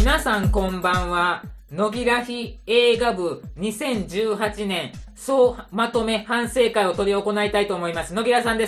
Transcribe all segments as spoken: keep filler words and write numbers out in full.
皆さんこんばんは。野木らひ映画部にせんじゅうはちねん総まとめ反省会を執り行いたいと思います。野木らさんです。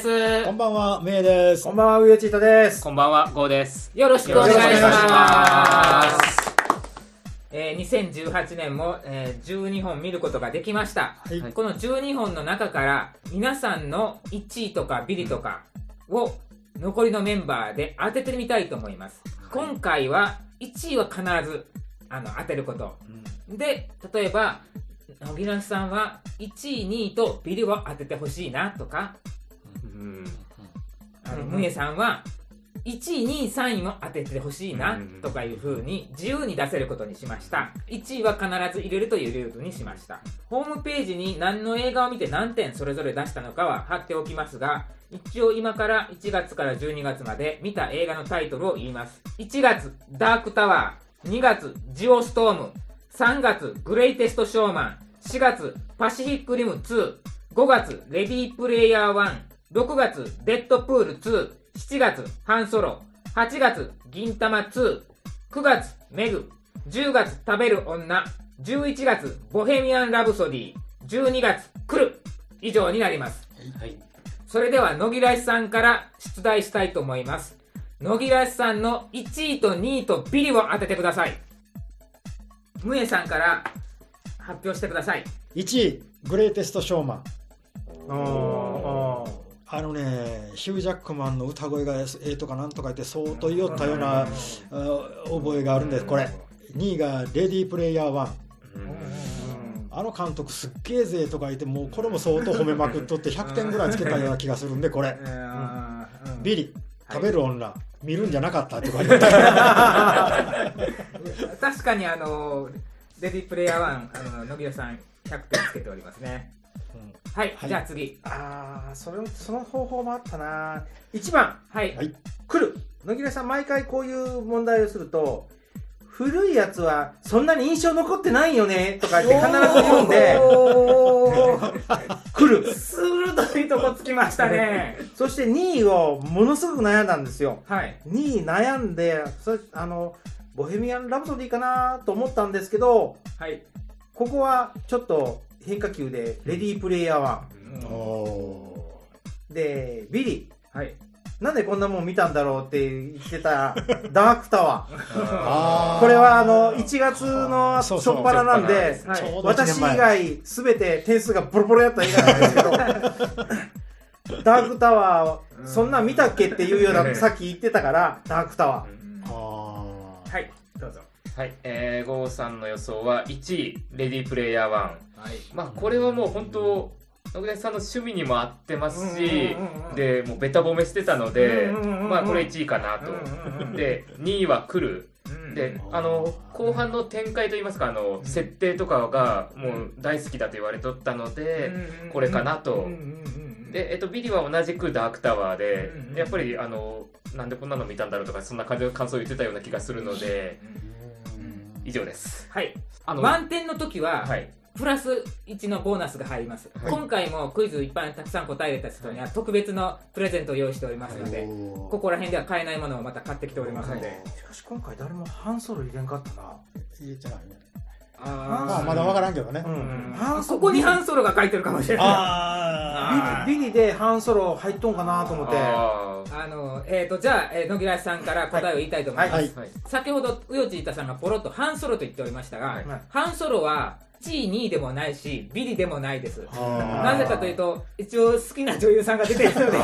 こんばんは、めいです。 こんばんは、うよちいとです。 こんばんは、ゴーです。 よろしくお願いします。 よろしくお願いします。 えー、にせんじゅうはちねんも、えー、じゅうにほん見ることができました、はい、このじゅうにほんの中から皆さんのいちいとかビリとかを残りのメンバーで当ててみたいと思います、はい、今回はいちいは必ずあの当てること、うん、で例えば野木らさんはいちいにいとビリを当ててほしいなとか、うん、あのむえさんはいちい、にい、さんいも当ててほしいなとかいう風に自由に出せることにしました。いちいは必ず入れるというルールにしました。ホームページに何の映画を見て何点それぞれ出したのかは貼っておきますが、一応今からいちがつからじゅうにがつまで見た映画のタイトルを言います。いちがつダークタワー、にがつジオストーム、さんがつグレイテストショーマン、しがつパシフィックリムツー、ごがつレディープレイヤーワン、ろくがつデッドプールツー、しちがつハンソロ、はちがつ銀玉ツー、くがつメグ、じゅうがつ食べる女、じゅういちがつボヘミアンラブソディ、じゅうにがつ来る、以上になります、はい、それでは野木らしさんから出題したいと思います。野木らしさんのいちいとにいとビリを当ててください。むえさんから発表してください。 いちいグレイテストショーマン。 ああのね、ヒュージャックマンの歌声がええとかなんとか言って相当言おったような覚えがあるんです。これにいがレディープレイヤーワン。あの監督すっげえぜとか言ってもうこれも相当褒めまくっとってひゃくてんぐらいつけたような気がするんで、これ、うん、ビリ食べる女、はい、見るんじゃなかったとか言って確かにあのレディープレイヤーワン、あの野木さんひゃくてんつけておりますね。はい、はい、じゃあ次。 ああ、それその方法もあったな。いちばん、はい、はい、来る。野木さん毎回こういう問題をすると、古いやつはそんなに印象残ってないよねとか言って必ず言うんで来る。 鋭いとこつきましたねそしてにいをものすごく悩んだんですよ、 はい、 にい悩んで、そあのボヘミアン・ラプソディかなと思ったんですけど、はい、ここはちょっと変化球でレディープレイヤーワン、でビリー、はい、なんでこんなもん見たんだろうって言ってたダークタワーこれはあのいちがつの初っ端なんで、はい、私以外全て点数がボロボロやった映画なんですけどダークタワーそんなん見たっけっていうようなさっき言ってたからダークタワー、 はい、どうぞ。 はい、えー、ゴーさんの予想はいちいレディープレイヤーワン、はい、まあこれはもう本当野木さんの趣味にも合ってますし、でもうベタ褒めしてたので、まあこれいちいかなと。でにいは来る。であの後半の展開といいますか、あの設定とかがもう大好きだと言われとったのでこれかなと。で、えっと、ビリは同じくダークタワーで、やっぱりあのなんでこんなの見たんだろうとかそんな感じの感想を言ってたような気がするので、以上です。 はい、あの満点の時は、はい、プラスいちのボーナスが入ります、はい、今回もクイズいっぱいたくさん答えれた人には特別のプレゼントを用意しておりますので、はい、ここら辺では買えないものをまた買ってきておりますので、はい、 しかし今回誰もハンソロ入れんかったな。 入れてないね。あまあまだ分からんけどね、うんうん、ここにハンソロが書いてるかもしれない。 あビリでハンソロ入っとんかなと思って、 ああの、えー、とじゃあ、えー、野木らさんから答えを言いたいと思います、はいはい、先ほどうよちいたさんがポロッとハンソロと言っておりましたが、はい、ハンソロはいちいにいでもないしビリでもないです。なぜかというと一応好きな女優さんが出ているのでで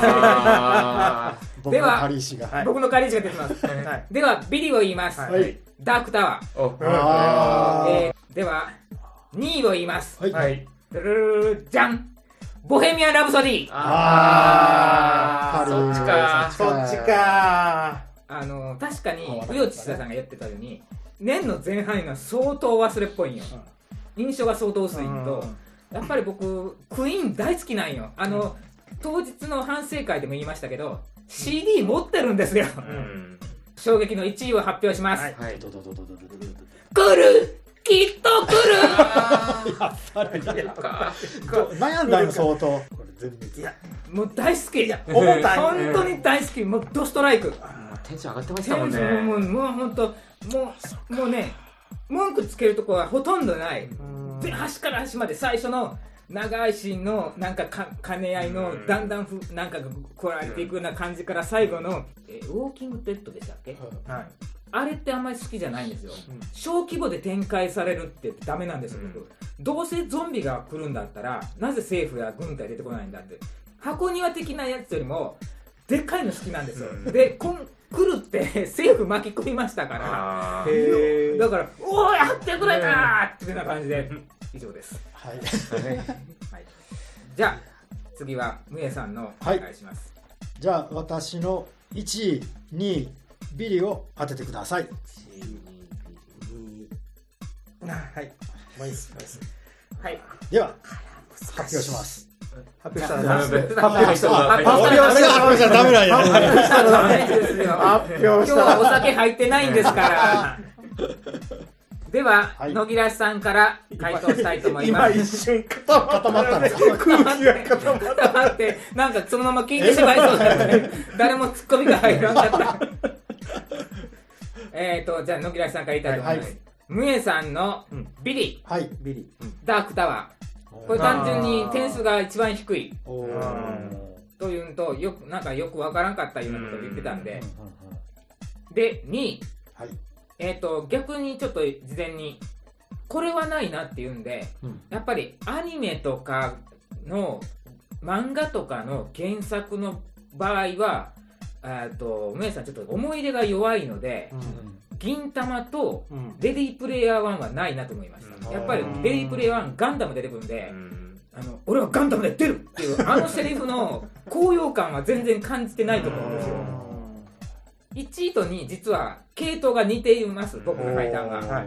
は僕の仮石が出てます、はい、ではビリを言います、はい、ダークタワー、あ、えー、ではにいを言います、はいはい、じゃん、ボヘミアン・ラブソディ。 ああ、そっちかそっちか。 あの確かにうよちさんが言ってたように年の前半が相当忘れっぽいんよ、うん、印象が相当薄いのと、うん、やっぱり僕クイーン大好きなんよ。あの、うん、当日の反省会でも言いましたけど シーディー 持ってるんですよ、うん、衝撃のいちいを発表します、はいはい、来る、きっと来るやっぱり悩んだよ相当。これ全部いやもう大好き、いや重たい、本当に大好き、もうドストライク。 テンション上がってましたもんね。 もうもう本当もうもうね文句つけるところはほとんどない。で端から端まで最初の長いシーンのなんかか兼ね合いのだんだんふなんか来られていくような感じから最後のえウォーキングデッドでしたっけ？はい。あれってあんまり好きじゃないんですよ、うん、小規模で展開されるってダメなんですよ、うん、どうせゾンビが来るんだったらなぜ政府や軍隊出てこないんだって箱庭的なやつよりもでっかいの好きなんですよ、うん、でこん来るって政府巻き込みましたからへだからおおやってくれたーっていうような感じで以上です、はいはい、じゃあ次はムエさんのお願いします、 はい、じゃあ私のいちいにいビリを当ててください。 はい。もういいです。 はい。 では発表します。 発表したらダメ。発表したら発表したらダメなんや。 発表したらダメですよ。発表したら今日はお酒入ってないんですから。では、はい、野木らさんから回答したいと思います。 今一瞬固まったんです。空気が固まった。 固まって、なんかそのまま聞いてしまいそうだったね。誰もツッコミが入らなかった。えーと、じゃあ野木らさんから言いたいと思います。はい、ムエさんのビリ、 はい、ビリ、 ダークタワー。これ単純に点数が一番低い。というのと、よく、なんかよくわからんかったようなことを言ってたんで。で、にい。はいえーと、逆にちょっと事前にこれはないなっていうんで、うん、やっぱりアニメとかの漫画とかの原作の場合はと梅さんちょっと思い入れが弱いので、うん、銀玉とレディープレイヤーワンはないなと思いました、うん、やっぱりレディープレイヤーワンガンダム出てくるんで、うん、あの俺はガンダムで出るっていうあのセリフの高揚感は全然感じてないと思うんですよ。いちいとにい実は系統が似ています、僕の配段が、はい、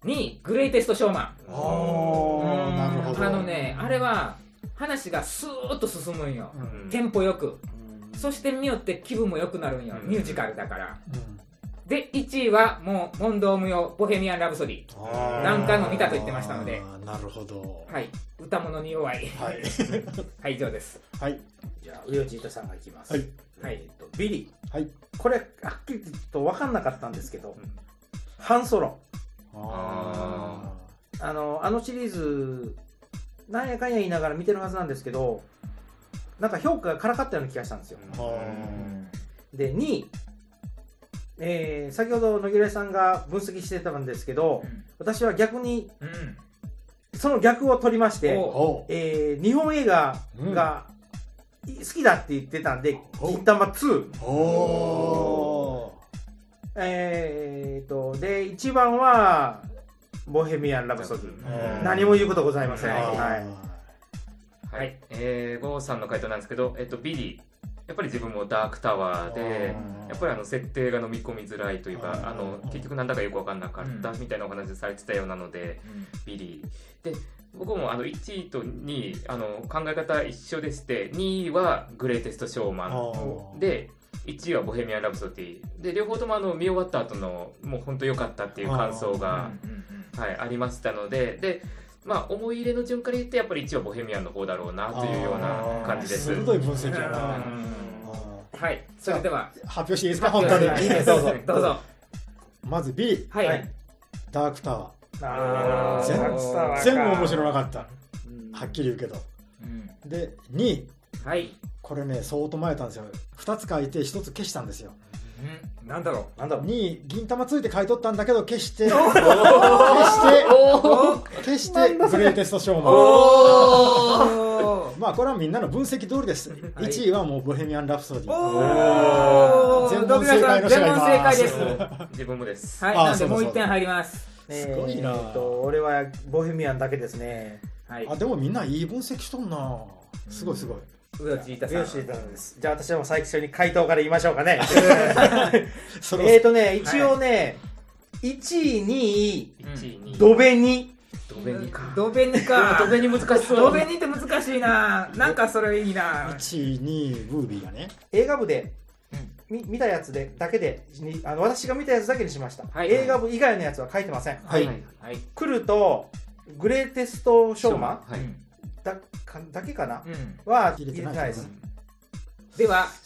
にいグレイテストショーマン。あなるほど。あのねあれは話がスーッと進むんよ、うん、テンポよく、うん、そして見よって気分も良くなるんよ、うん、ミュージカルだから、うん、でいちいはもう問答無用ボヘミアン・ラブソディ何回も見たと言ってましたので。 なるほど。 はい、歌物に弱いはい、はい、以上です。 はい、じゃあ上内糸さんがいきます。はい、はい、えっとビリー、はい、これはっきりと分かんなかったんですけど、うん、ハンソロ。ああのあのシリーズなんやかんや言いながら見てるはずなんですけど、なんか評価がからかったような気がしたんですよ。でにい、えー、先ほど野木さんが分析してたんですけど、うん、私は逆に、うん、その逆を取りまして、えー、日本映画が、うん好きだって言ってたんで、銀玉ツー。おえーと、で、いちばんは、ボヘミアン・ラブソディ。何も言うことございません。はい。 はい。えー、ゴーさんの回答なんですけど、えっと、ビリー。やっぱり自分もダークタワーで、やっぱりあの設定が飲み込みづらいというか、あの結局なんだかよく分かんなかったみたいなお話されてたようなので、ビリー。で、僕もあのいちいとにいあの考え方一緒でして、にいはグレイテストショーマンで、いちいはボヘミアン・ラブソディで、両方ともあの見終わった後のもう本当良かったっていう感想が、はい、ありましたので、でまあ思い入れの順から言ってやっぱりいちはボヘミアンの方だろうなというような感じです。 鋭い分析やな。 はい、それでは発表していいですか。本当にいいです、どうぞどうぞ。 まず B、 はい、 ダークタワー。あ全全部面白なかった、はっきり言うけど、うん、でにい、はい、これね相当前たんですよ。ふたつ書いてひとつ消したんですよ。 うん、なんだろうなんだろうにい銀玉ついて書いとったんだけど消して消して消してグレイテストショーマン。まあこれはみんなの分析通りです、はい、いちいはもうボヘミアン・ラプソディ。全問正解の人がいます。 全問正解です。 自分もです。 はい、なんでもういってん入ります。 すごいな、えー、と俺はボヘミアンだけですね、 はい、あでもみんないい分析しとんな。すごいすごい。 上内糸さんです。じゃあ私はもう最初に回答から言いましょうかね。えっとね一応ね、はい、いちいにいドベニドベニかドベニかドベニ難しそう。 ドベニって難しいな。なんかそれいいな。 いちいにいブービーがね映画部で見たやつでだけであの私が見たやつだけにしました、はい、映画部以外のやつは書いてません。はい、はい、来るとグレイテストショーマン、はい、だ, かだけかな、うん、は入れてないです、 うん、では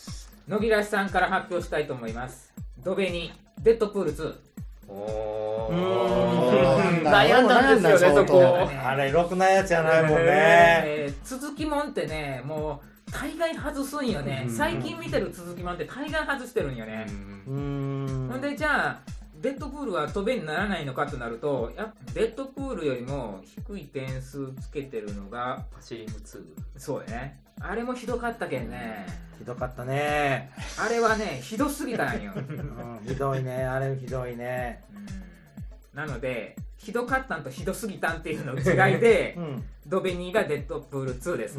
野木らしさんから発表したいと思います。ドベにデッドプールツー。 おー悩んだんですよね、そこ。 あれろくなやつじゃないもんね、 えー、続きもんってね、もう大概外すんよね。最近見てる続きもんって大概外してるんよね。 うーんほんでじゃあデッドプールは飛べにならないのかとなると、やっぱデッドプールよりも低い点数つけてるのがパシリムツー。 そうやね。あれもひどかったけんね。 ひどかったね、 あれはねひどすぎたんよ、 うん、ひどいね、あれひどいね、 うん、なのでひどかったんとひどすぎたんっていうの違いで、うん、ドベにがデッドプールツーです、うん、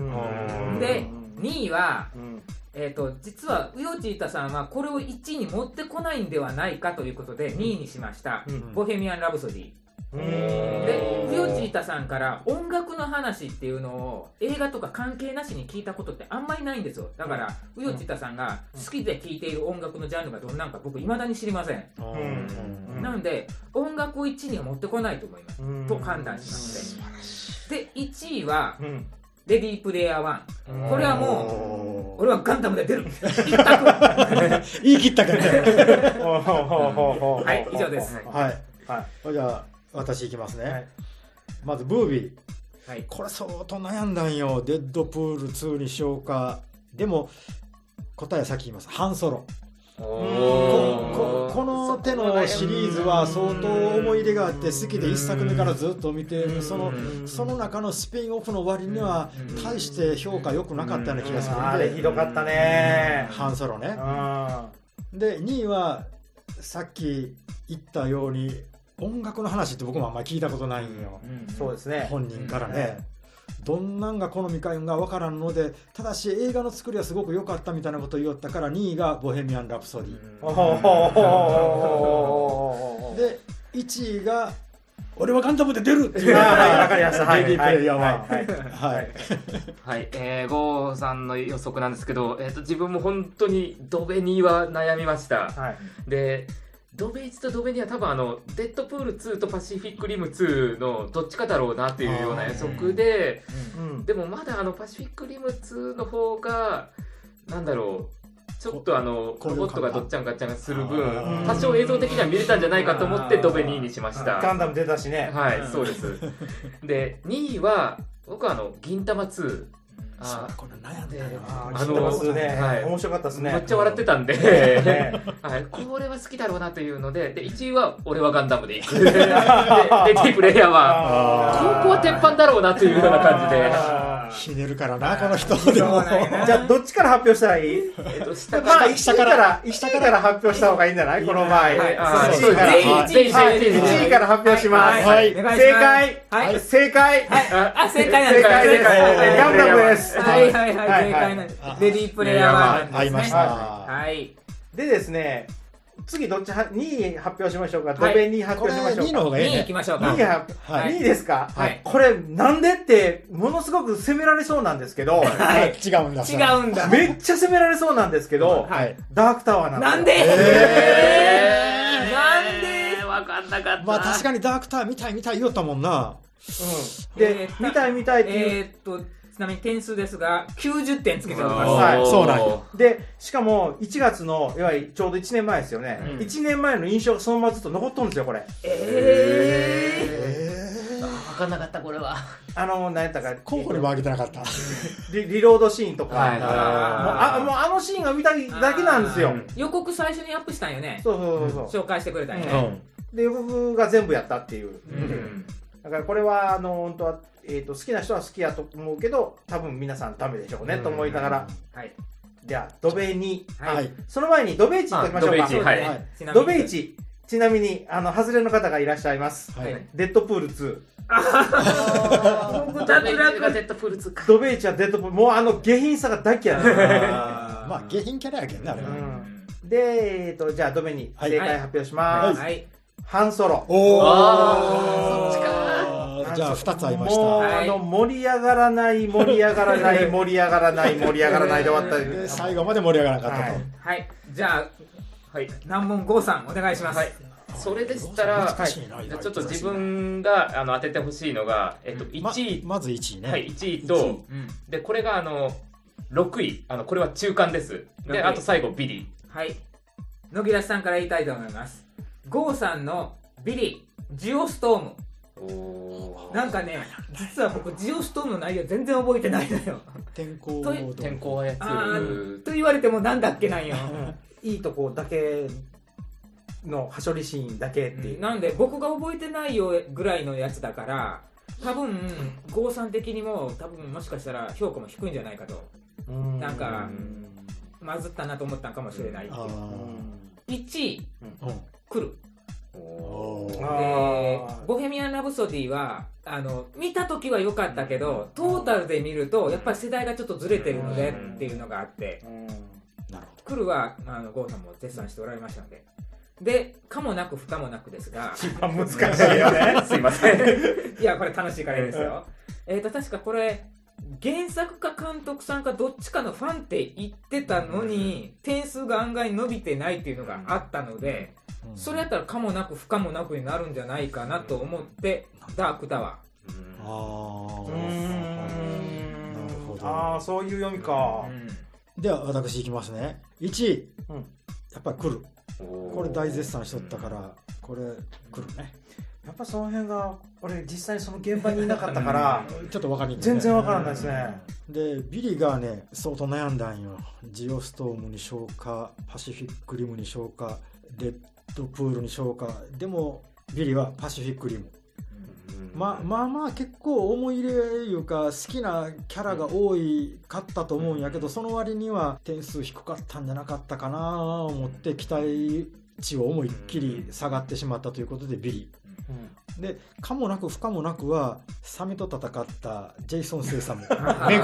でにいは、うんえー、と実はウヨチータさんはこれをいちいに持ってこないんではないかということでにいにしました、うん、ボヘミアン・ラブソディ。でウヨチータさんから音楽の話っていうのを映画とか関係なしに聞いたことってあんまりないんですよ。だからウヨチータさんが好きで聴いている音楽のジャンルがどんなんか僕未だに知りません。なので音楽をいちいには持ってこないと思いますと判断しまして、でいちいはレディープレイヤーワン。これはもう俺はガンダムで出る一択言い切ったからねはい以上です。 はい、はい、じゃあ私いきますね、はい、まずブービー、はい、これ相当悩んだんよ。デッドプールツーにしようか。でも答えは先言います。ハンソロ。こ, こ, この手のシリーズは相当思い入れがあって好きでいっさくめからずっと見てそのその中のスピンオフの割には大して評価良くなかったような気がするんで、 あれひどかったね、 ハンソロね。でにいはさっき言ったように音楽の話って僕もあんまり聞いたことないんよ、 うん、そうですね、 本人からね、うん、どんなんが好みかが分からんので、ただし映画の作りはすごく良かったみたいなことを言おったからにいがボヘミアン・ラプソディ、うん、でいちいが俺はガンダムで出るっていうわかりました。 レディープレイヤーははいはいはい、えー、ゴーさんの予測なんですけど、えー、と自分も本当にドベには悩みました、はい、でドベいちとドベには多分あのデッドプールツーとパシフィックリムツーのどっちかだろうなっていうような予測で、うんうん、でもまだあのパシフィックリムツーの方がなんだろうちょっとあのロボットがどっちゃんガッチャンがする分多少映像的には見れたんじゃないかと思ってドベにいにしました。 ガンダム出たしね。 はい、そうですでにいは僕はあの銀魂ツー、 あこれ悩んであのね、はい、面白かったですね。 めっちゃ笑ってたんで、ねはい、これは好きだろうなというので、でいちいは俺はガンダムでいくでレディープレイヤーはここは鉄板だろうなというような感じでひねるからなこの人でもじゃあどっちから発表したらいい？えっと下から、まあ、下から下から発表した方がいいんじゃない？この場合いちいから発表します。正解正解あ正解なんですか？ 正解ガンダムです。 はいはいはい正解なんです。レディープレイヤーは合いました。 はいでですね、次どっちにい発表しましょうか。ドベに発表しましょうか。 にいの方がいいね。 にい行きましょうか。 にいは、はい、にいですか、はい、これなんでってものすごく責められそうなんですけど、 はい、違うんだ違うんだめっちゃ責められそうなんですけど、はい、ダークタワーなんですよ。 なんで、えー、なんで分かんなかった。 まあ確かにダークタワー見たい見たい言おったもんな、 うん、で、えー、見たい見たいっていう、 えー、っとちなみに点数ですがきゅうじゅってんつけております。 はい、そうなんよ。 でしかもいちがつのいわゆるちょうどいちねんまえですよね、うん、いちねんまえの印象がそのままずっと残っとるんですよこれ。 えー、えー、分かんなかったこれは。 あの何やったか候補にも挙げてなかったリ, リロードシーンとか、はい、あもう あ, もうあのシーンが見たいだけなんですよ。 予告最初にアップしたんよね。 そうそうそうそう紹介してくれたんよね、 うん、で予告が全部やったっていう、うん、だからこれはあの本当はえー、と好きな人は好きやと思うけど多分皆さんダメでしょうねと思いながら、はい、じゃあドベに、はい、その前にドベイチに言っておきましょうか。 ドベイチ、はいはい、 ドベイチちなみにあの外れの方がいらっしゃいます、はい、デッドプールツー僕脱落がデッドプールツーか。 ドベイチはデッドプールもうあの下品さが大嫌いなんですまあ下品キャラやけんねあれは、うん、 で、えー、とじゃあドベに正解発表します、はいはい、ハンソロ。 おーそっちか。 じゃあふたつありました。 もうあの盛り上がらない盛り上がらない盛り上がらない盛り上がらないで終わったりで最後まで盛り上がらなかったと。 はい、はい、じゃあ、はい、難問ゴーさんお願いします。はい、 それでしたら、はい、じゃあちょっと自分があの当ててほしいのが、えっと、いちい、 ま、まずいちいね。 はい、いちいと、うん、でこれがあのろくい、あのこれは中間です。で、あと最後ビリ。 はい。野木らさんから言いたいと思います。ゴーさんのビリジオストーム。おなんかね、実は僕ジオストームの内容全然覚えてないのよ。 天候と天候を操ると言われてもなんだっけなんよ。 いいとこだけのはしょりシーンだけっていう、うん、 なんで僕が覚えてないよぐらいのやつだから多分ゴーさん的にも多分もしかしたら評価も低いんじゃないかと。んなんかまずったなと思ったんかもしれないっていう。いちい、うん、来る。でボヘミアン・ラブソディはあの見た時は良かったけどトータルで見るとやっぱり世代がちょっとずれてるのでっていうのがあって来るはあのゴーさんも絶賛しておられましたのででかもなく不可もなくですが一番難しいよねすいませんいやこれ楽しいカレーですよえっと確かこれ原作か監督さんかどっちかのファンって言ってたのに点数が案外伸びてないっていうのがあったのでそれやったらかもなく不可もなくになるんじゃないかなと思ってダークタワー。 あーなるほど。ああそういう読みか。 では私いきますね。いちい、うん、やっぱり来る。これ大絶賛しとったからこれ来るね。 やっぱその辺が俺実際にその現場にいなかったからちょっと分かりにくい、 ね、全然分からないですね。 でビリがね相当悩んだんよ。ジオストームにしようかパシフィックリムにしようかレッドプールにしようか。でもビリはパシフィックリム。ま, まあまあ結構思い入れいうか好きなキャラが多いかったと思うんやけどその割には点数低かったんじゃなかったかなと思って期待値を思いっきり下がってしまったということでビリ、うん、でかもなく不可もなくはサメと戦ったジェイソン・セイサムメグ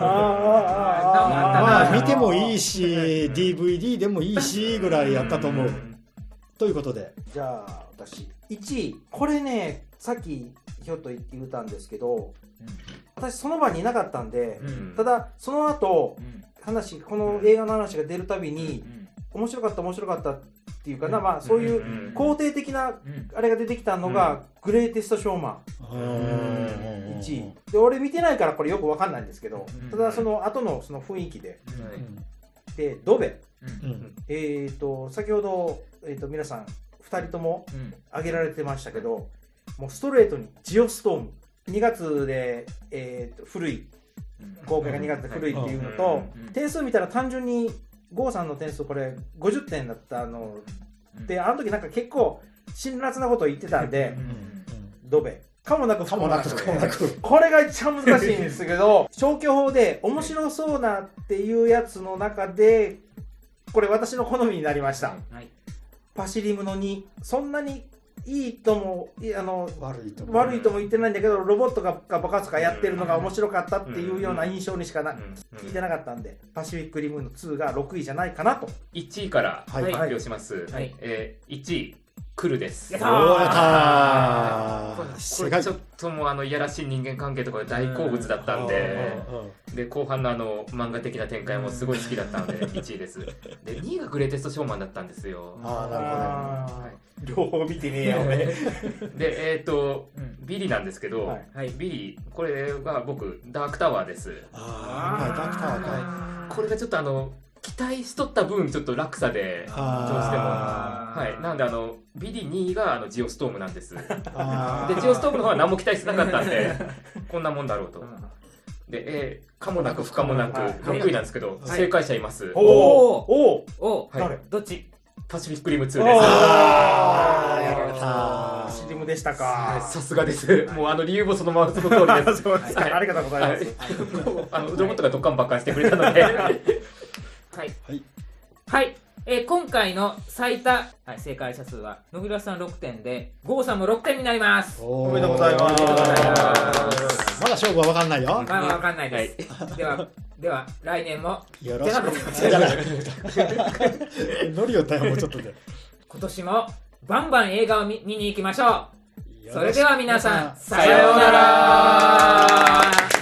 まあ見てもいいし ディーブイディー でもいいしぐらいやったと思うということでじゃあ私いちいこれねさっきひょっと言って言ったんですけど、うん、私その場にいなかったんで、うん、ただその後、うん、話この映画の話が出るたびに、うん、面白かった面白かったっていうかな、うん、まあそういう肯定的なあれが出てきたのが、うん、グレイテストショーマンいちいで俺見てないからこれよく分かんないんですけど、ただその後のその雰囲気で、うん、でドベ、うん、えっ、ー、と先ほど、えー、と皆さんふたりとも挙げられてましたけど、もうストレートにジオストームにがつで、えー、と古い公開がにがつで古いっていうのと、点数見たら単純にゴーさんの点数これごじゅってんだったので、あの時なんか結構辛辣なことを言ってたんで、ドベかもなく不可もなくこれが一番難しいんですけど消去法で面白そうなっていうやつの中でこれ私の好みになりました、はい、パシリムのにそんなにいいともあの悪いとも悪いとも言ってないんだけどロボットが爆発かやってるのが面白かったっていうような印象にしかな聞いてなかったんでパシフィックリムのにがろくいじゃないかなと。 いちいから発表します、はいはいえー、いちいクルです。 やったー。 これちょっともうあのいやらしい人間関係とかで大好物だったんで、で後半のあの漫画的な展開もすごい好きだったのでいちいです。でにいがグレイテストショーマンだったんですよ。 ああなるほど、はい、 両方見てねえよでえっ、ー、と、うん、ビリなんですけど、はいはい、ビリこれが僕ダークタワーです。 ああダークタワーか。 これがちょっとあの期待しとった分ちょっと落差でどうしても、はい、なんであのビリにいがあのジオストームなんです。でジオストームの方は何も期待してなかったんでこんなもんだろうと。で、えー、かもなく不可もなくろくいなんですけど、はい、正解者います。 おおおお、はい、どっち？ パシフィックリムツーです。 ああやられた。パシリムでしたか。 さすがです。もうあの理由もそのままその通りです。 そうですか、はい、ありがとうございます。 あのロボットがドッカンバッカンしてくれたので。はい、 はい、はい、えー、今回の最多、はい、正解者数は野倉さんろくてんでゴーさんもろくてんになります。 おめでとうございます。 まだ勝負は分かんないよ。 まだ分かんないです、はい、ではでは来年もよろしくノリをたよもうちょっとで今年もバンバン映画を 見, 見に行きましょう。それでは皆さんさようなら。